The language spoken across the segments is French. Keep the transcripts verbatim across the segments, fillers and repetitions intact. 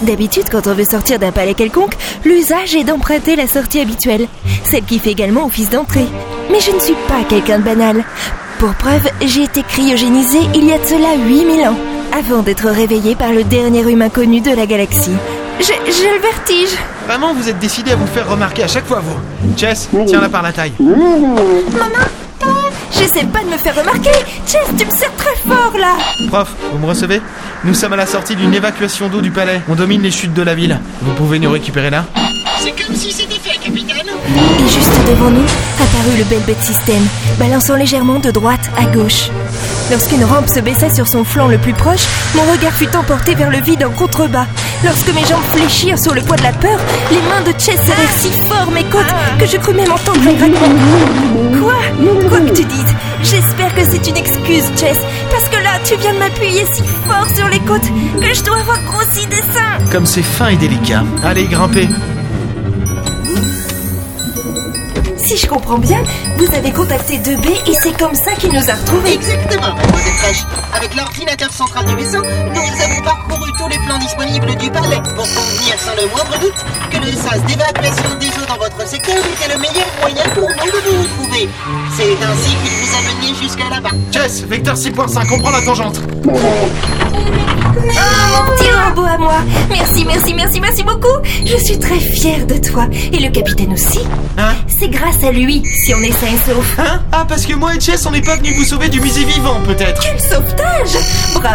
D'habitude, quand on veut sortir d'un palais quelconque, l'usage est d'emprunter la sortie habituelle, celle qui fait également office d'entrée. Mais je ne suis pas quelqu'un de banal. Pour preuve, j'ai été cryogénisée il y a de cela huit mille ans, avant d'être réveillée par le dernier humain connu de la galaxie. J'ai, j'ai le vertige. Vraiment, vous êtes décidé à vous faire remarquer à chaque fois, vous. Chess, tiens-la par la taille. Maman, j'essaie pas de me faire remarquer. Chess, tu me serres très fort, là. Prof, vous me recevez ? Nous sommes à la sortie d'une évacuation d'eau du palais. On domine les chutes de la ville. Vous pouvez nous récupérer là ? C'est comme si c'était fait, capitaine. Et juste devant nous, apparut le Belbet System, balançant légèrement de droite à gauche. Lorsqu'une rampe se baissa sur son flanc le plus proche, mon regard fut emporté vers le vide en contrebas. Lorsque mes jambes fléchirent sur le poids de la peur, les mains de Chess serrèrent si fort mes côtes que je crus même entendre un grattement. Quoi ? Quoi que tu dises, j'espère que c'est une excuse, Chess, parce que là, tu viens de m'appuyer si fort sur les côtes que je dois avoir grossi des seins. Comme c'est fin et délicat. Allez, grimpez. Si je comprends bien, vous avez contacté deux B et c'est comme ça qu'il nous a retrouvés. Exactement, mademoiselle Fraîche. Avec l'ordinateur central du vaisseau, nous avons parcouru tous les plans disponibles du palais pour convenir sans le moindre doute que le sas d'évacuation des eaux dans votre secteur était le meilleur moyen pour nous de vous retrouver. C'est ainsi qu'il vous a mené jusqu'à là-bas. Chess, vecteur six point cinq, on prend la tangente. Ah, mon petit robot à moi. Merci, merci, merci, merci beaucoup. Je suis très fière de toi. Et le capitaine aussi. Hein ? C'est grâce à lui si on est sain et sauf. Hein ? Ah, parce que moi et Chess, on n'est pas venus vous sauver du musée vivant, peut-être. Quel sauvetage ! Bravo !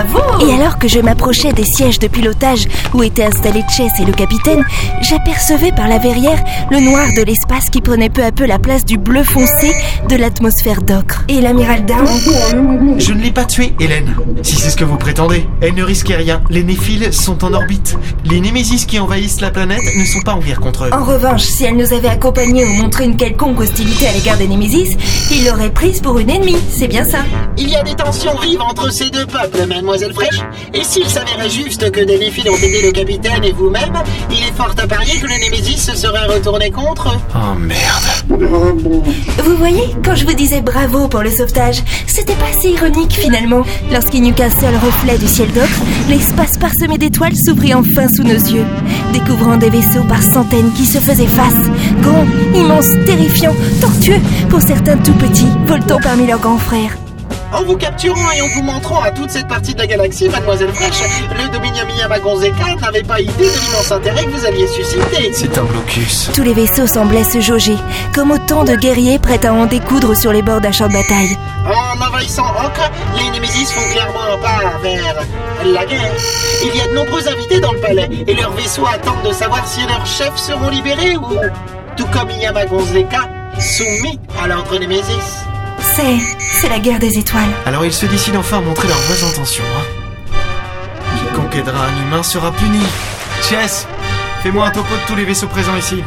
Et alors que je m'approchais des sièges de pilotage où étaient installés Chess et le capitaine, j'apercevais par la verrière le noir de l'espace qui prenait peu à peu la place du bleu foncé de l'atmosphère d'ocre. Et l'amiral Down ? Je ne l'ai pas tuée, Hélène. Si c'est ce que vous prétendez. Elle ne risquait rien. Les Néphiles sont en orbite. Les Némésis qui envahissent la planète ne sont pas en guerre contre eux. En revanche, si elle nous avait accompagnés ou montré une quelconque hostilité à l'égard des Némésis, il l'aurait prise pour une ennemie. C'est bien ça ? Il y a des tensions vives entre ces deux peuples, mademoiselle Fraîche. Et s'il s'avérait juste que des Néphiles ont aidé le capitaine et vous-même, il est fort à parier que le Némésis se serait retourné contre eux. Oh merde. Vous voyez, quand je vous disais bravo pour le sauvetage, c'était pas si ironique finalement. Lorsqu'il n'y eut qu'un seul reflet du ciel d'ocre, l'espace parsemé d'étoiles s'ouvrit enfin sous nos yeux, découvrant des vaisseaux par centaines qui se faisaient face, grands, immenses, terrifiants, tortueux, pour certains tout petits, voltant parmi leurs grands frères. En vous capturant et en vous montrant à toute cette partie de la galaxie, mademoiselle Fraîche, le Dominion Miyamagonzeka n'avait pas idée de l'immense intérêt que vous aviez suscité. C'est un blocus. Tous les vaisseaux semblaient se jauger, comme autant de guerriers prêts à en découdre sur les bords d'un champ de bataille. En envahissant Ocre, les Némésis font clairement un pas vers la guerre. Il y a de nombreux invités dans le palais, et leurs vaisseaux attendent de savoir si leurs chefs seront libérés ou, tout comme Miyamagonzeka, soumis à l'ordre Némésis. C'est... c'est la guerre des étoiles. Alors ils se décident enfin à montrer leurs vraies intentions, hein. Quiconque aidera un humain sera puni. Chess, fais-moi un topo de tous les vaisseaux présents ici.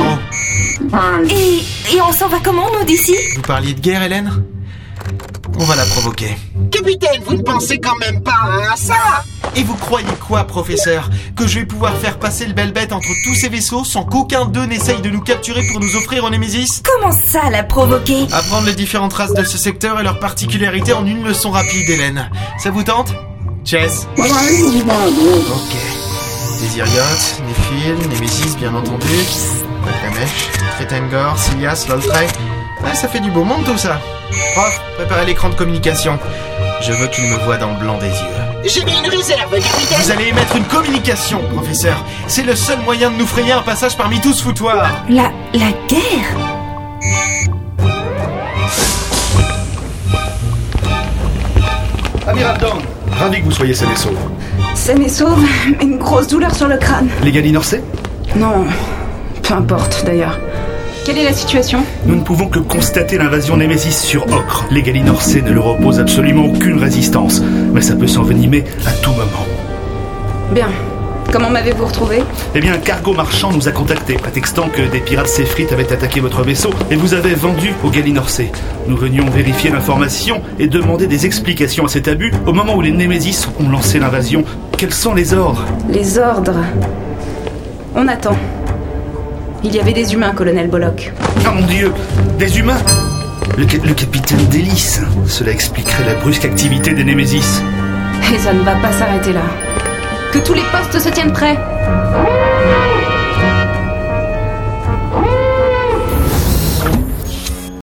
Gros. Et... et on s'en va comment, nous, d'ici ? Vous parliez de guerre, Hélène ? On va la provoquer. Capitaine, vous ne pensez quand même pas à ça ? Et vous croyez quoi, professeur ? Que je vais pouvoir faire passer le Belbet entre tous ces vaisseaux sans qu'aucun d'eux n'essaye de nous capturer pour nous offrir un Némésis ? Comment ça, la provoquer ? Apprendre les différentes races de ce secteur et leurs particularités en une leçon rapide, Hélène. Ça vous tente ? Chess ? Ok. Désiriote, Néphil, Némésis, bien entendu. Wakramèche, Tretengor, Silias, Loltrey. Ah, ça fait du beau monde tout ça. Prof, préparez l'écran de communication. Je veux qu'il me voie dans le blanc des yeux. J'ai mis une réserve, capitaine. Vous allez émettre une communication, professeur. C'est le seul moyen de nous frayer un passage parmi tous foutoirs. La... la guerre ? Amiral Dawn, ravi que vous soyez saine et sauve. Saine et sauve, mais une grosse douleur sur le crâne. Les Galinorsais ? Non, peu importe d'ailleurs. Quelle est la situation ? Nous ne pouvons que constater l'invasion Némésis sur Ocre. Les Galinorsais ne leur opposent absolument aucune résistance, mais ça peut s'envenimer à tout moment. Bien. Comment m'avez-vous retrouvé ? Eh bien, un cargo marchand nous a contactés, prétextant que des pirates séphrites avaient attaqué votre vaisseau et vous avez vendu aux Galinorsais. Nous venions vérifier l'information et demander des explications à cet abus au moment où les Némésis ont lancé l'invasion. Quels sont les ordres ? Les ordres... On attend. Il y avait des humains, colonel Bollock. Oh mon Dieu, des humains ? Le, ca- le capitaine Délice. Cela expliquerait la brusque activité des Némésis. Et ça ne va pas s'arrêter là. Que tous les postes se tiennent prêts.